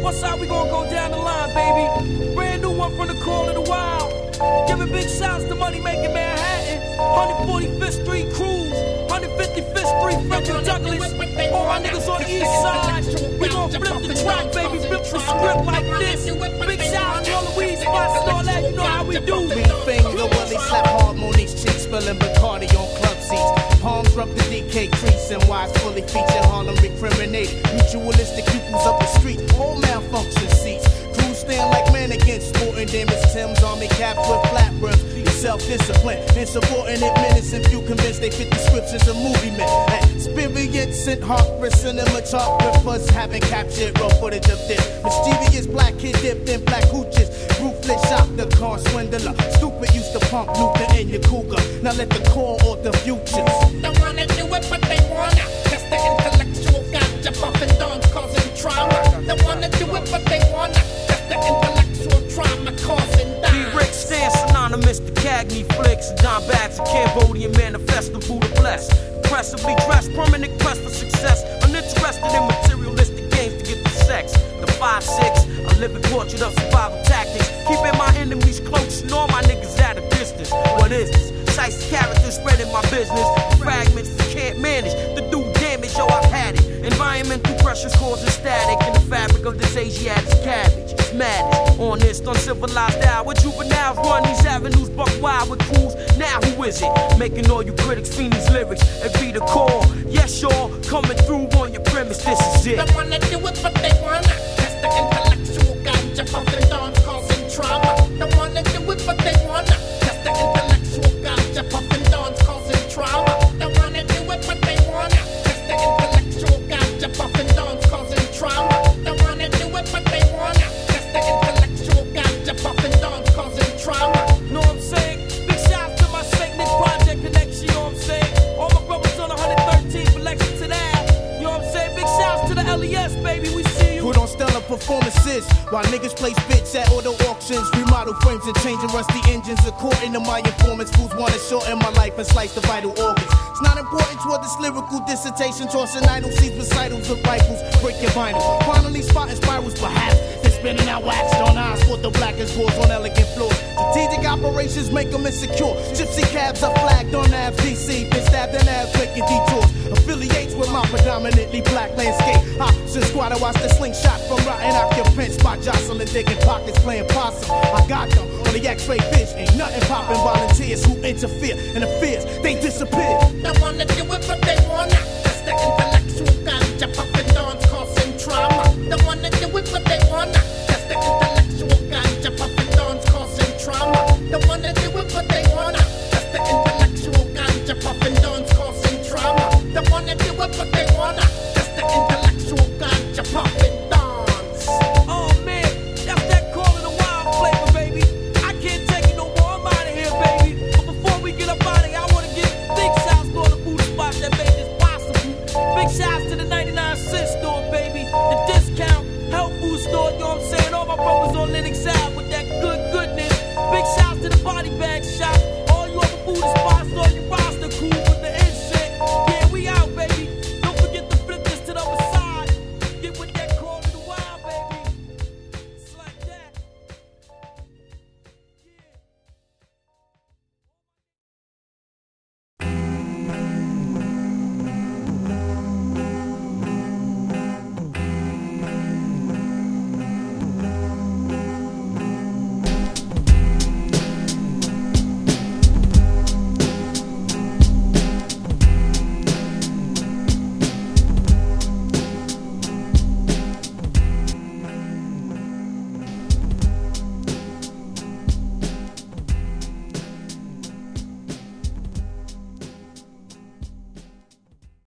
What's how we gonna go down the line, baby? Brand new one from the Call of the Wild. Giving big shouts to Money Making Manhattan, 145th Street Cruise, 155th Street Frederick Douglass. All my niggas on the east side. We gon' flip the track, baby, flip the script like this. Big shouts to all the weed spots and all that, you know how we do. Green finger, Willie slap harmonies, cheeks spilling Bacardi on club seats. Palms rub the DK crease and wise fully feature Harlem recriminated. Mutualistic pupils up the street, all malfunction seats. Crews stand like mannequins, sporting damage Tim's army caps with flat rims. Self-discipline, insubordinate minutes, and few convinced they fit descriptions of movie men. Experience and heart cinema choreographers haven't captured raw footage of this. Mischievous black kid dipped in black hooches. Ruthless shop the car swindler. Stupid used to pump Luther in your cougar. Now let the core or the futures. They wanna do it, but they wanna. That's the intellectual gotcha, buffing dawns causing trauma. They wanna do it, but they wanna. That's the intellectual trauma causing dimes. D-Rick stands synonymous to Cagney flicks. John Bags, a Cambodian manifesto, Buddha blessed. Impressively dressed, permanent quest for success. Uninterested in materialistic games to get the sex. The 5'6", a living portrait of survival tactics. Keeping my enemies close and all my niggas at a distance. What is this? Shiesty characters spreading my business. Fragments you can't manage. The do damage, yo, I've had it. Environmental pressures causing static in the fabric of this Asiatic cabbage. It's madness. Honest, uncivilized out with juveniles run these avenues, buck wild with crews. Now who is it? Making all you critics fiend these lyrics and be the core. Yes, y'all, coming through on your premise, this is it. They wanna do it, but they wanna. That's the intellectual gotcha, buffing dawns causing trauma. They wanna do it, but they wanna. That's the intellectual gotcha, buffing dawns causing trauma. They wanna do it, but they wanna. That's the intellectual gotcha, buffing dawns causing trauma. They wanna do it, but they wanna. That's the intellectual gotcha, buffing dawns causing trauma. Know what I'm saying? Big shout to my St. Nick Project Connection, you know what I'm saying? All my brothers on 113th for Lexington Ave. You know what I'm saying? Big shouts to the LES, baby, we see you. Put on stellar performances while niggas place bits at auto auctions. Remodel frames and changing rusty engines. According to my informants, fools want to shorten my life and slice the vital organs. It's not important toward this lyrical dissertation. Tossing idle seeds, recitals with rifles. Break your vinyl. Finally spotting spirals, perhaps. They're spinning out waxed on eyes for the blackest boards on elegant floors. Strategic operations make them insecure. Gypsy cabs are flagged on Ave DC. Been stabbed in Ave making detours. Affiliates with my predominantly black landscape. Opposite squad, I watch the slingshot from rotten occupants. Spot jostling, digging pockets, playing possum. I got them on the X-ray vision. Ain't nothing popping. Volunteers who interfere in affairs, they disappear. They wanna do it, but they wanna. That's the intellectual gotcha, buffing dawns causing trauma. They wanna do it, but they wanna. That's the intellectual gotcha, buffing dawns causing trauma. They wanna do it, but they wanna. That's the intellectual gotcha, buffing dawns causing trauma. They wanna do it, but they wanna. That's the intellectual gotcha, buffing dawns. Oh man, that's that Call of the Wild flavor, baby. I can't take it no more, I'm out of here, baby. But before we get up out of here, I wanna give big shouts to all the food spots that made this possible. Big shouts to the 99 cent store, baby. The discount, health food store, you know what I'm saying? All my brothers on Linux Ave.